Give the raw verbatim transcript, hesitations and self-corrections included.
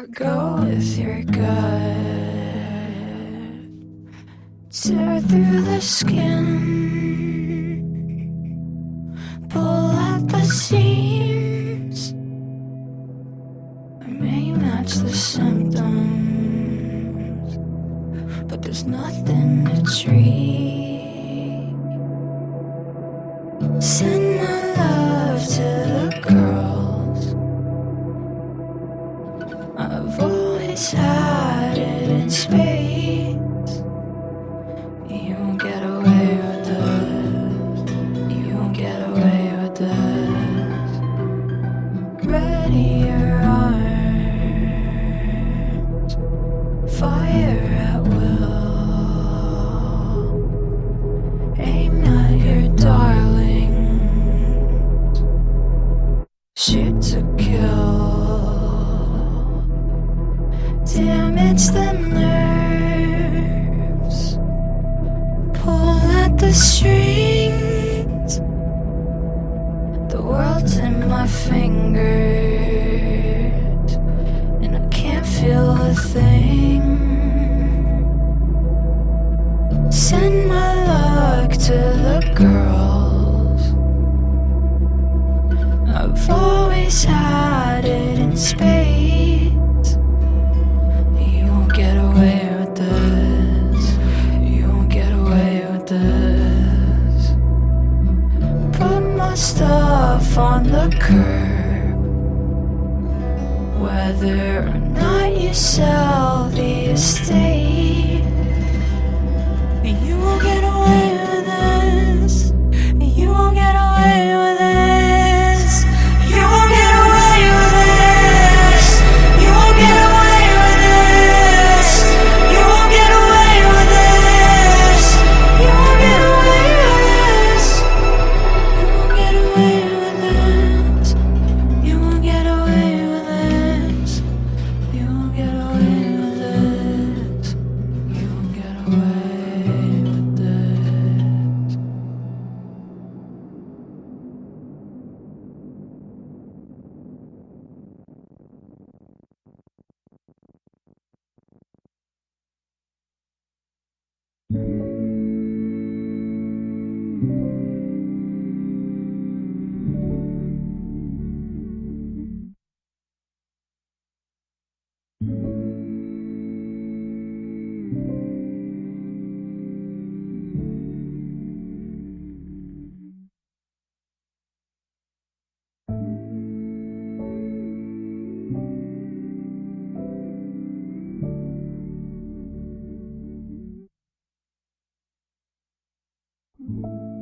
Go with your gut. Tear through the skin. Pull at the seams. I may match the symptoms, but there's nothing to treat. Send my love to the girls. I've always had it in spades. You won't get away with this. You won't get away with this. Ready your arms. Fire at will. Aim at your darlings. Shoot to kill. Damage the nerves. Pull at the strings. The world's in my fingers, and I can't feel a thing. Send my luck to the girls. I've always had it in spades. You won't get away with this. You won't get away with this. Put my stuff on the curb. Whether or not you sell the estate, you won't get away with this. You won't get away with this. You won't get away with this. You won't get away with this. You won't get away with this. You won't get away with this. You won't get away with this. You won't get away with this. You won't get away with this. You won't get away with this. Thank you.